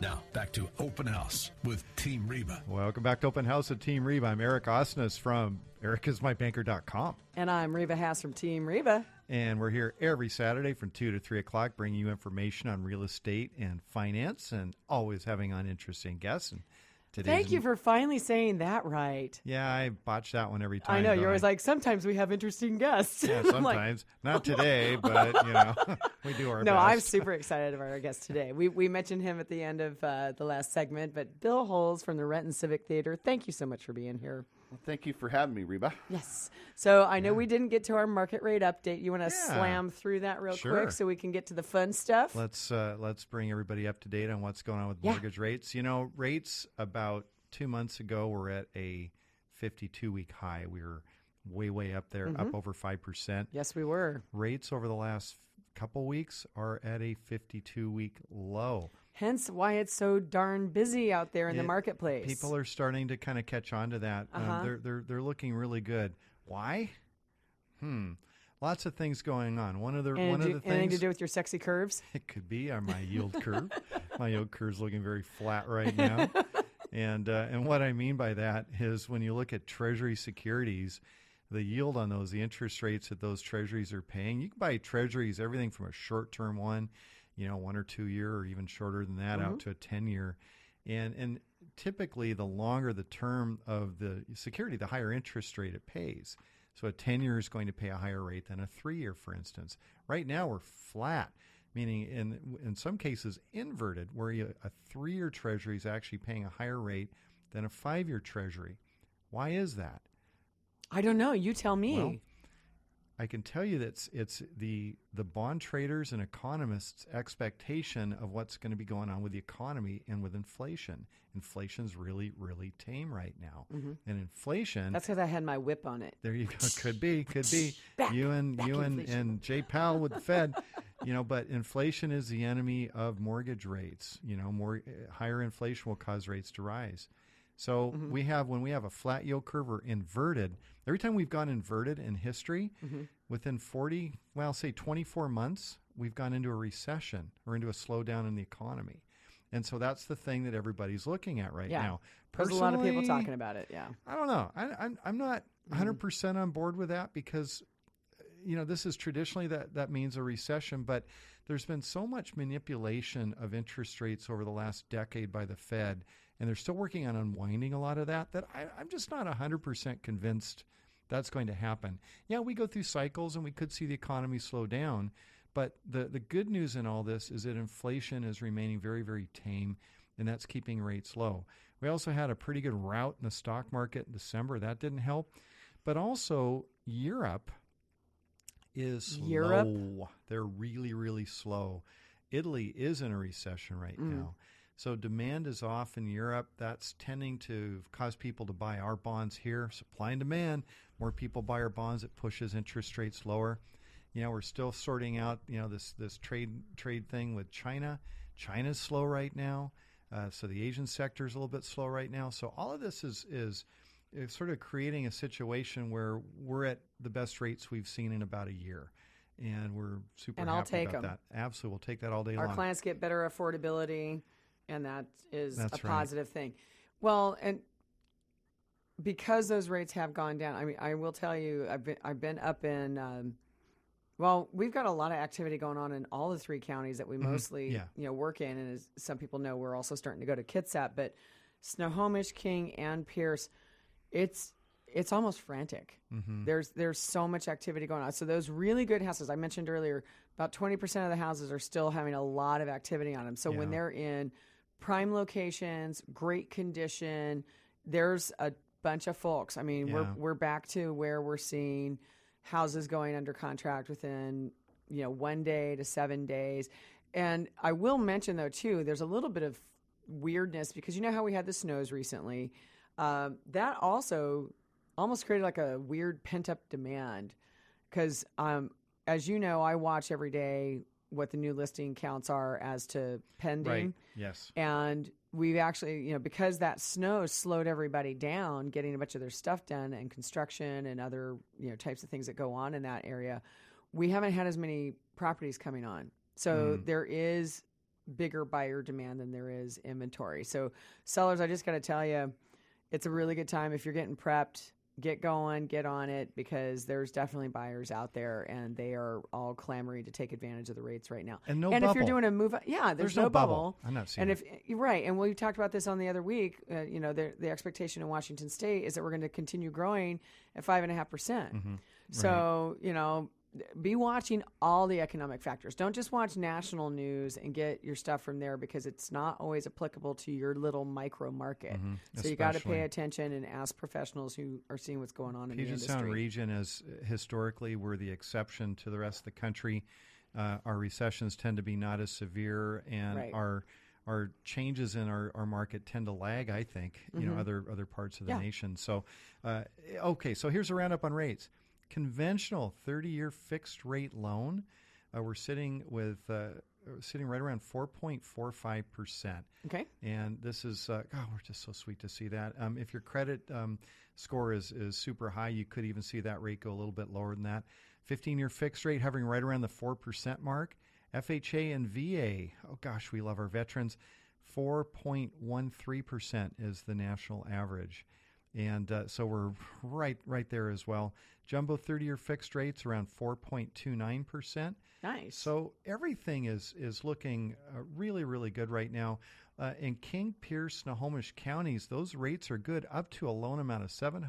Now, back to Open House with Team Reba. Welcome back to Open House with Team Reba. I'm Eric Osnes from ericasmybanker.com. And I'm Reba Haas from Team Reba. And we're here every Saturday from 2 to 3 o'clock bringing you information on real estate and finance and always having on interesting guests. And thank you for finally saying that right. Yeah, I botch that one every time. I know. You're always like, sometimes we have interesting guests. Yeah, sometimes. Not today, but, we do our best. No, I'm super excited about our guest today. We mentioned him at the end of the last segment, but Bill Holes from the Renton Civic Theater, thank you so much for being here. Well, thank you for having me, Reba. Yes. So I know we didn't get to our market rate update. You want to slam through that real quick so we can get to the fun stuff? Let's bring everybody up to date on what's going on with mortgage rates. Rates about 2 months ago were at a 52-week high. We were way up there, up over 5%. Yes, we were. Rates over the last couple weeks are at a 52-week low. Hence why it's so darn busy out there in the marketplace. People are starting to kind of catch on to that. They're looking really good. Why? Lots of things going on. One of the things, anything to do with your sexy curves? It could be my yield curve. My yield curve is looking very flat right now. And what I mean by that is when you look at Treasury securities, the yield on those, the interest rates that those Treasuries are paying, you can buy Treasuries, everything from a short-term one, 1 or 2 year or even shorter than that, out to a 10-year. And typically the longer the term of the security, the higher interest rate it pays. So a 10-year is going to pay a higher rate than a 3-year, for instance. Right now we're flat, meaning in some cases inverted, where a 3-year Treasury is actually paying a higher rate than a 5-year Treasury. Why is that? I don't know. You tell me. Well, I can tell you that it's the bond traders and economists' expectation of what's going to be going on with the economy and with inflation. Inflation's really, really tame right now. And inflation... That's because I had my whip on it. There you go. Could be. You and Jay Powell with the Fed. But inflation is the enemy of mortgage rates. Higher inflation will cause rates to rise. So when we have a flat yield curve or inverted, every time we've gone inverted in history, within 24 months, we've gone into a recession or into a slowdown in the economy. And so that's the thing that everybody's looking at right now. There's a lot of people talking about it, I don't know. I'm not 100% on board with that because, this is traditionally that means a recession, but there's been so much manipulation of interest rates over the last decade by the Fed, and they're still working on unwinding a lot of that I'm just not 100% convinced that's going to happen. Yeah, we go through cycles and we could see the economy slow down, but the good news in all this is that inflation is remaining very, very tame, and that's keeping rates low. We also had a pretty good rout in the stock market in December. That didn't help. But also Europe is slow. They're really, really slow. Italy is in a recession right now. So demand is off in Europe. That's tending to cause people to buy our bonds here. Supply and demand. More people buy our bonds. It pushes interest rates lower. We're still sorting out, this trade thing with China. China's slow right now. So the Asian sector is a little bit slow right now. So all of this is sort of creating a situation where we're at the best rates we've seen in about a year. And we're super happy about that. Absolutely. We'll take that all day long. Our clients get better affordability, and that is a positive thing. Well, and because those rates have gone down, I mean, I will tell you, I've been up in, we've got a lot of activity going on in all the 3 counties that we mostly work in. And as some people know, we're also starting to go to Kitsap, but Snohomish, King, and Pierce, it's almost frantic. There's so much activity going on. So those really good houses, I mentioned earlier, about 20% of the houses are still having a lot of activity on them. So when they're in prime locations, great condition, there's a bunch of folks. I mean, we're back to where we're seeing houses going under contract within 1 day to 7 days. And I will mention though too, there's a little bit of weirdness because how we had the snows recently. That also almost created like a weird pent-up demand because, as you know, I watch every day what the new listing counts are as to pending. Right. Yes. And we've actually, because that snow slowed everybody down getting a bunch of their stuff done and construction and other, types of things that go on in that area. We haven't had as many properties coming on. So there is bigger buyer demand than there is inventory. So sellers, I just got to tell you, it's a really good time if you're getting prepped. Get going, get on it, because there's definitely buyers out there, and they are all clamoring to take advantage of the rates right now. And bubble. If you're doing a move, there's no bubble. I'm not seeing it. You're right, and we talked about this on the other week. The expectation in Washington State is that we're going to continue growing at 5.5%. So be watching all the economic factors. Don't just watch national news and get your stuff from there, because it's not always applicable to your little micro market. So you got to pay attention and ask professionals who are seeing what's going on in the industry. Puget Sound region is historically, we're the exception to the rest of the country. Our recessions tend to be not as severe, and our changes in our market tend to lag, I think, other parts of the nation. So, so here's a roundup on rates. Conventional 30-year fixed rate loan, we're sitting right around 4.45%. Okay. And this is, we're just so sweet to see that. If your credit score is super high, you could even see that rate go a little bit lower than that. 15-year fixed rate hovering right around the 4% mark. FHA and VA, we love our veterans. 4.13% is the national average. And so we're right there as well. Jumbo 30-year fixed rates around 4.29%. Nice. So everything is looking really, really good right now. In King, Pierce, Snohomish counties, those rates are good up to a loan amount of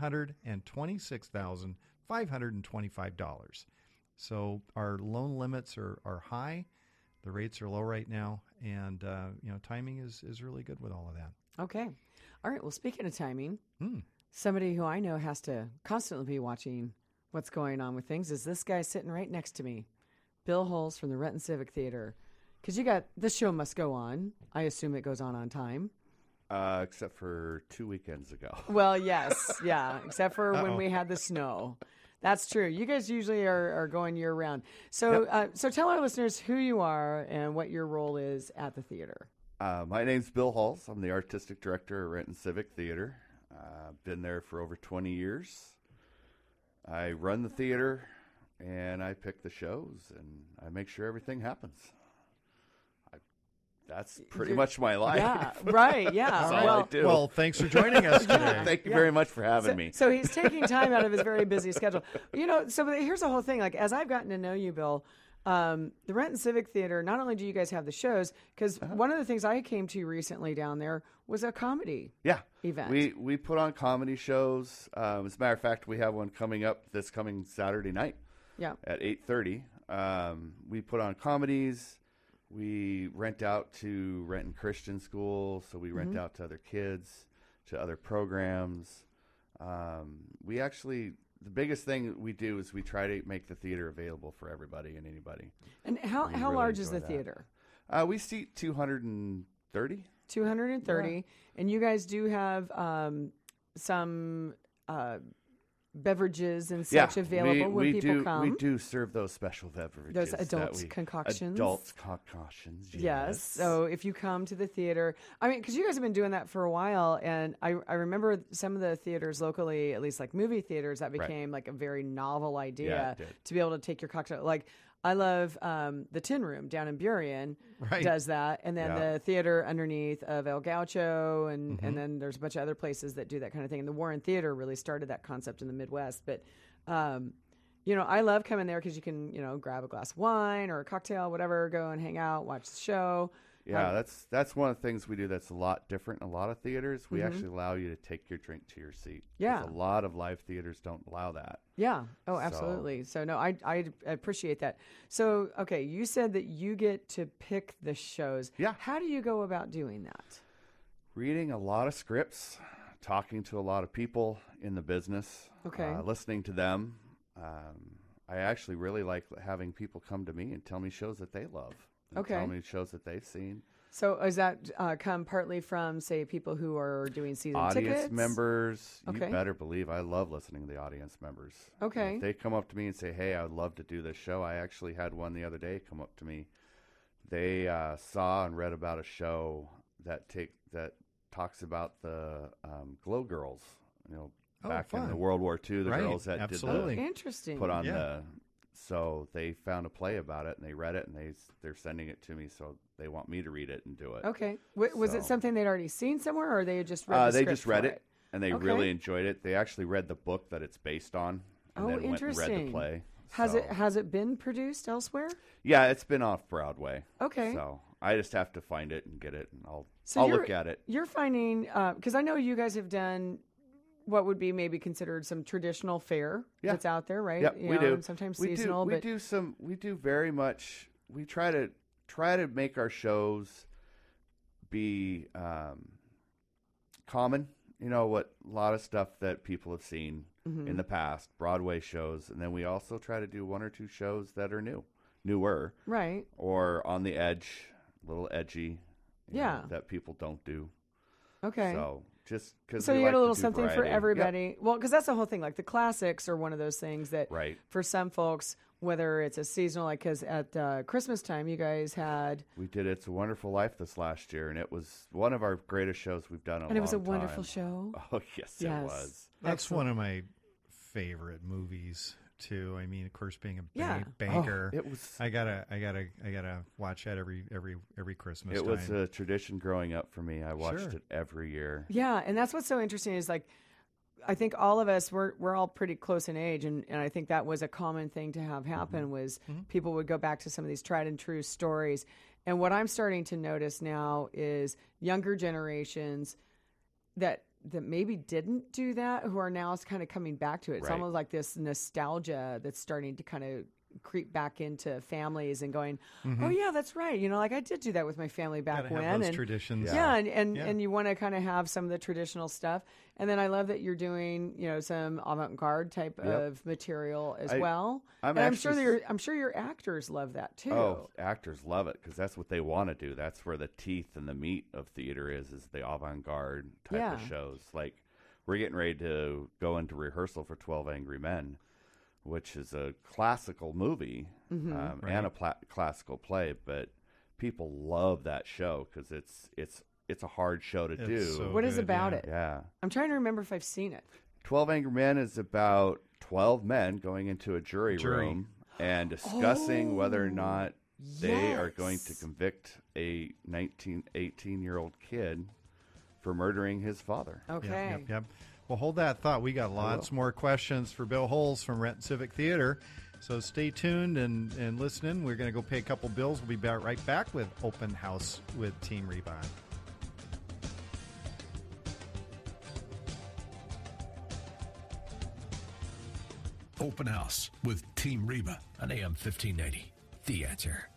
$726,525. So our loan limits are high. The rates are low right now. And, timing is really good with all of that. Okay. All right. Well, speaking of timing, somebody who I know has to constantly be watching what's going on with things is this guy sitting right next to me, Bill Hulse from the Renton Civic Theater. Because this show must go on. I assume it goes on time. Except for 2 weekends ago. Well, yes. Yeah. Except for when we had the snow. That's true. You guys usually are going year round. So, so tell our listeners who you are and what your role is at the theater. My name's Bill Hulse. I'm the artistic director at Renton Civic Theater. I've been there for over 20 years. I run the theater, and I pick the shows, and I make sure everything happens. That's pretty much my life. Yeah, right, yeah. That's all I do. Well, thanks for joining us today. Thank you very much for having me. So he's taking time out of his very busy schedule. So here's the whole thing. Like, as I've gotten to know you, Bill, the Renton Civic Theater, not only do you guys have the shows, because one of the things I came to recently down there was a comedy event. We put on comedy shows. As a matter of fact, we have one coming up this coming Saturday night at 8:30. We put on comedies. We rent out to Renton Christian School, so we rent out to other kids, to other programs. The biggest thing we do is we try to make the theater available for everybody and anybody. And how large is the theater? We seat 230. 230. And you guys do have some beverages and such available when people come. We do serve those special beverages. Those adult concoctions. Adult concoctions, yes. So if you come to the theater, because you guys have been doing that for a while, and I remember some of the theaters locally, at least like movie theaters, that became like a very novel idea to be able to take your cocktail. Like, I love the Tin Room down in Burien does that. And then the theater underneath of El Gaucho. And then there's a bunch of other places that do that kind of thing. And the Warren Theater really started that concept in the Midwest. But, I love coming there because you can, grab a glass of wine or a cocktail, whatever, go and hang out, watch the show. Yeah, that's one of the things we do that's a lot different in a lot of theaters. We actually allow you to take your drink to your seat. Yeah. A lot of live theaters don't allow that. Yeah. Oh, absolutely. So no, I appreciate that. So, okay, you said that you get to pick the shows. Yeah. How do you go about doing that? Reading a lot of scripts, talking to a lot of people in the business. Okay. Listening to them. I actually really like having people come to me and tell me shows that they love. Okay. Tell me shows that they've seen. So is that come partly from, say, people who are doing season audience tickets? Members. Okay. You better believe I love listening to the audience members. Okay. If they come up to me and say, hey, I would love to do this show. I actually had one the other day come up to me. They saw and read about a show that talks about the Glow Girls. Back in the World War II, the girls that Interesting. put on the So they found a play about it, and they read it, and they're sending it to me, so they want me to read it and do it. Okay. Was it something they'd already seen somewhere, or they just read the They script just read for it, and they really enjoyed it. They actually read the book that it's based on, and then went and read the play. Has it been produced elsewhere? Yeah, it's been off Broadway. Okay. So I just have to find it and get it, and I'll look at it. You're finding, because I know you guys have done what would be maybe considered some traditional fare that's out there, right? Yeah, we do. And sometimes seasonal. We do very much. We try to make our shows be common. You know, what a lot of stuff that people have seen in the past, Broadway shows, and then we also try to do one or two shows that are newer, right, or on the edge, a little edgy, that people don't do. Okay, so just because you get a little something for everybody. Yep. Well, because that's the whole thing. Like the classics are one of those things that, for some folks, whether it's a seasonal, like because at Christmas time, you guys had we did It's a Wonderful Life this last year, and it was one of our greatest shows we've done in a long time. And it was a wonderful show. Oh yes, it was. That's one of my favorite movies too. I mean, of course, being a banker, it was. I gotta watch that every Christmas. It was a tradition growing up for me. I watched it every year. Yeah, and that's what's so interesting is like, I think all of us we're all pretty close in age, and I think that was a common thing to have happen was people would go back to some of these tried and true stories. And what I'm starting to notice now is younger generations that maybe didn't do that, who are now kind of coming back to it. It's almost like this nostalgia that's starting to kind of creep back into families and going, oh yeah, that's right. You know, like I did do that with my family back when. Have those traditions. And you want to kind of have some of the traditional stuff. And then I love that you're doing, you know, some avant-garde type of material as well. I'm sure your actors love that too. Oh, actors love it because that's what they want to do. That's where the teeth and the meat of theater is the avant-garde type of shows. Like we're getting ready to go into rehearsal for 12 Angry Men, which is a classical movie and a classical play, but people love that show because it's a hard show to do. So what is about it? Yeah. I'm trying to remember if I've seen it. 12 Angry Men is about 12 men going into a jury room and discussing whether or not they are going to convict a 18-year-old kid for murdering his father. Okay. Yep. Well, hold that thought. We got lots more questions for Bill Holes from Renton Civic Theater. So stay tuned and listen in. We're going to go pay a couple bills. We'll be right back with Open House with Team Reba. Open House with Team Reba on AM 1590. The Answer.